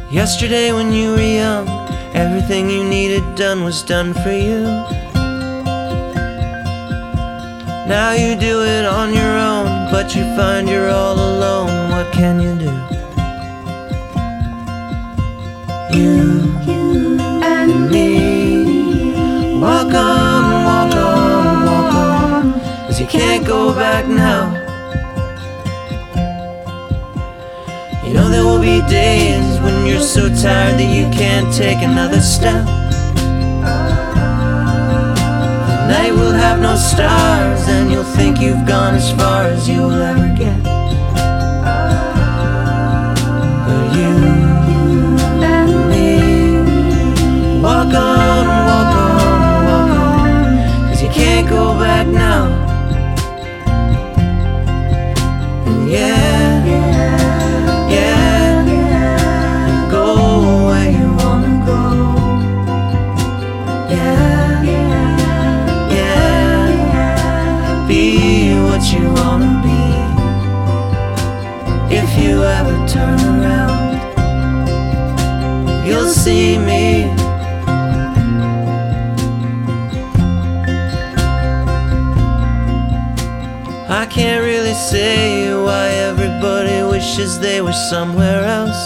Yesterday when you were young, everything you needed done was done for you. Now you do it on your own, but you find you're all alone. What can you do? You and me, walk on, walk on, walk on, 'cause you can't go back now. You know there will be days when you're so tired that you can't take another step. The night will have no stars, and you'll think you've gone as far as you will ever get. But you and me, walk on, walk on, walk on, 'cause you can't go back now. And yeah, you wanna be. If you ever turn around, you'll see me. I can't really say why everybody wishes they were somewhere else,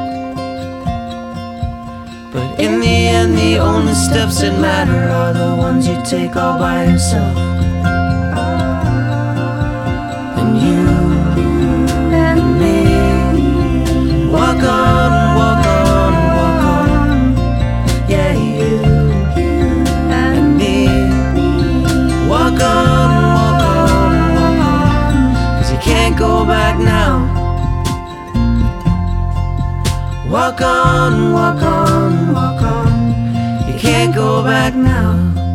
but in the end the only steps that matter are the ones you take all by yourself. Walk on, walk on, walk on. Yeah, you and me. Walk on, walk on, walk on, 'cause you can't go back now. Walk on, walk on, walk on. You can't go back now.